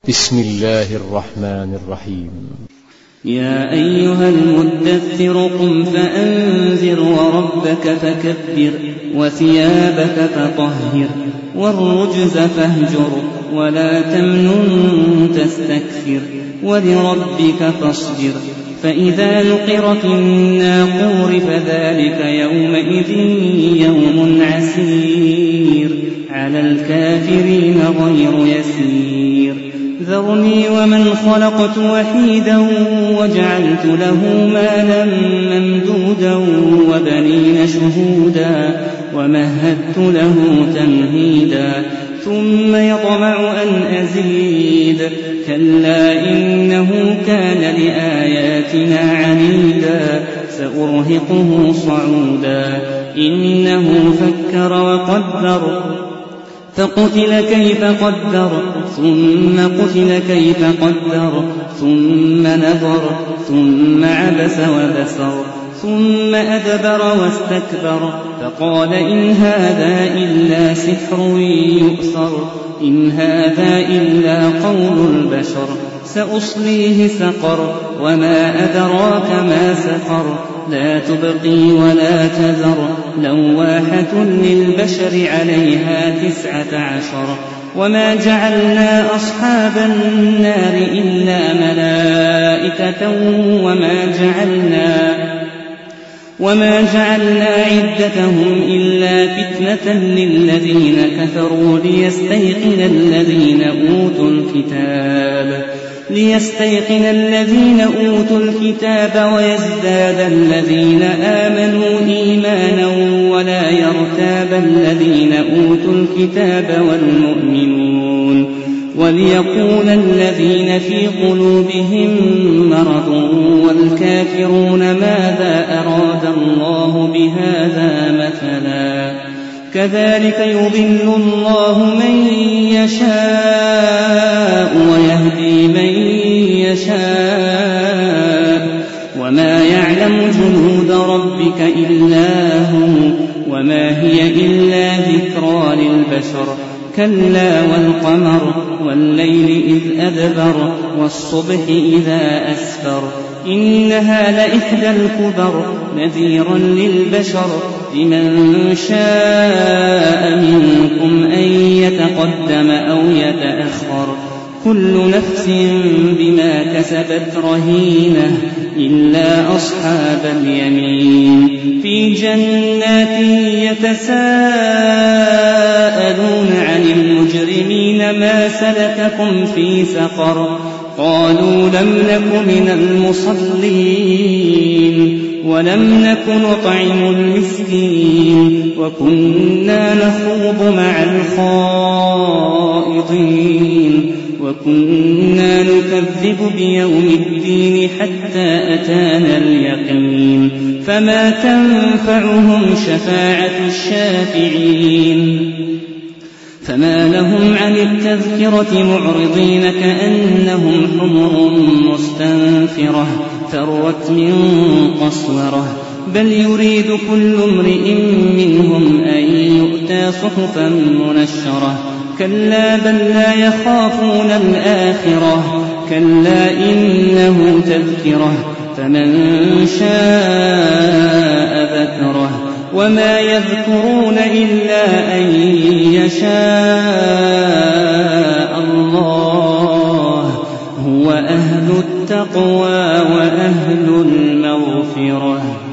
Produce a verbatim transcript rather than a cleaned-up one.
بسم الله الرحمن الرحيم. يا أيها المدثر قم فأنذر وربك فكبر وثيابك فطهر والرجز فاهجر ولا تمنن تستكثر ولربك فاصبر فإذا نقر في الناقور فذلك يومئذ يوم عسير على الكافرين غير يسير. ذرني ومن خلقت وحيدا وجعلت له مالا ممدودا وبنين شهودا ومهدت له تمهيدا ثم يطمع أن أزيد كلا إنه كان لآياتنا عنيدا سأرهقه صعودا إنه فكر وقدر فقتل كيف قدر ثم قتل كيف قدر ثم نظر ثم عبس وبسر ثم أدبر واستكبر فقال إن هذا إلا سحر يؤثر إن هذا إلا قول البشر سأصليه سقر وما أدراك ما سقر لا تبقي ولا تذر لواحة للبشر عليها تسعة عشر وما جعلنا أصحاب النار إلا ملائكة وما جعلنا وما جعلنا عدتهم إلا فتنة للذين كفروا ليستيقن الذين أوتوا الكتاب ليستيقن الذين أوتوا الكتاب ويزداد الذين آمنوا إيمانا ولا يرتاب الذين أوتوا الكتاب والمؤمنون وليقول الذين في قلوبهم مرض والكافرون ماذا أراد الله بهذا مثلا كذلك يضل الله من يشاء ويهدي من يشاء وما يعلم جنود ربك إلا هو وما هي إلا ذكرى للبشر كلا والقمر والليل إذ أدبر والصبح إذا أسفر إنها لإحدى الكبر نذيرا للبشر لمن شاء منكم أن يتقدم أو يتأخر كل نفس بما كسبت رهينة إلا أصحاب اليمين في جنات يتساءلون عن المجرمين ما سلككم في سقر قالوا لم نك من المصلين ولم نك نطعم المسكين وكنا نخوض مع الخائضين وكنا نكذب بيوم الدين حتى أتانا اليقين فما تنفعهم شفاعة الشافعين فما لهم عن التذكرة معرضين كأنهم حمر مستنفرة فرت من قسورة بل يريد كل امرئ منهم أن يؤتى صحفا منشرة كلا بل لا يخافون الآخرة كلا إنه تذكرة فمن شاء ذكره وما يذكرون إلا أن يشاء الله هو أهل التقوى وأهل المغفرة.